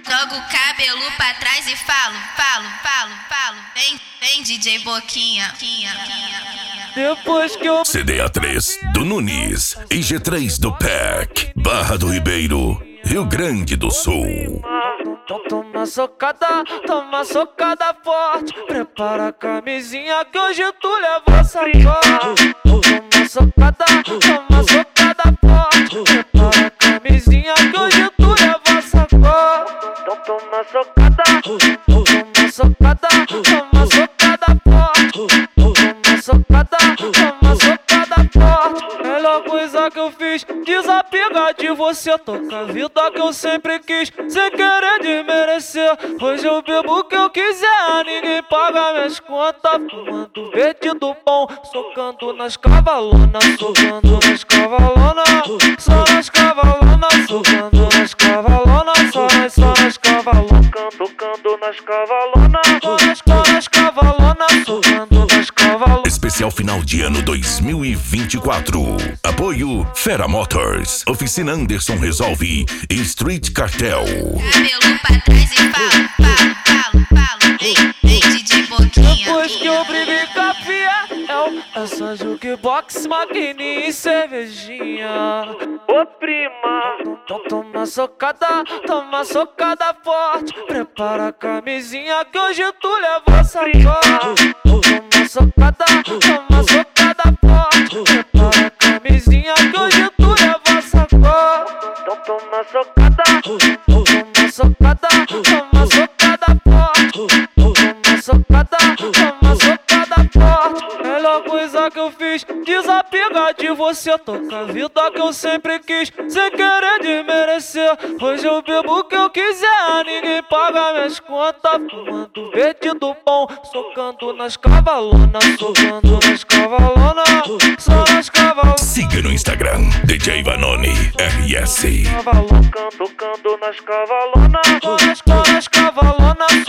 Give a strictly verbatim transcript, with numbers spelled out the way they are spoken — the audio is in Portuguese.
Jogo o cabelo pra trás e falo, falo, falo, falo. Vem, vem D J Boquinha. Depois que eu... C D A três do Nunes e G três do P E C, Barra do Ribeiro, Rio Grande do Sul. Então toma socada, toma socada forte. Prepara a camisinha que hoje tu leva sacola. Toma socada, toma socada forte. Prepara a camisinha que hoje tu leva sacola. Então toma socada, toma socada, toma socada forte. Toma socada, toma socada forte. Melhor coisa que eu fiz, desapegar de você. Toca a vida que eu sempre quis, sem querer desmerecer. Hoje eu bebo o que eu quiser, ninguém paga minhas contas. Fumando verde do bom, socando nas cavalonas. Socando nas cavalonas, só nas cavalonas. Socando nas cavalonas, só nas, só nas cavalonas. Tocando nas cavalonas, só nas, só nas cavalonas. Socando nas cavalonas. Especial final de ano dois mil e vinte e quatro. Apoio Fera Motors, Oficina Anderson Resolve e Street Cartel. Cabelo pra trás e falo, falo, falo, falo. Vem, vem D J Boquinha. Depois que eu briguei com a Fiel, é só jukebox, maquininha e cervejinha. Ô prima, então toma socada, toma socada forte. Prepara a camisinha que hoje tu leva sacola. Toma socada, toma socada forte. Prepara a camisinha que hoje tu leva sacola. Então toma socada, toma socada, toma socada forte. Toma socada, toma socada forte. Melhor coisa que eu fiz, desapegar de você. Toca a vida que eu sempre quis, sem querer desmerecer. Hoje eu bebo o que eu quiser, ninguém paga minhas contas. Fumando verde do bom, socando nas cavalonas. Socando nas cavalonas, só nas cavalonas. Siga no Instagram, D J Vanoni R S. Tocando nas cavalonas, só nas, só nas cavalonas.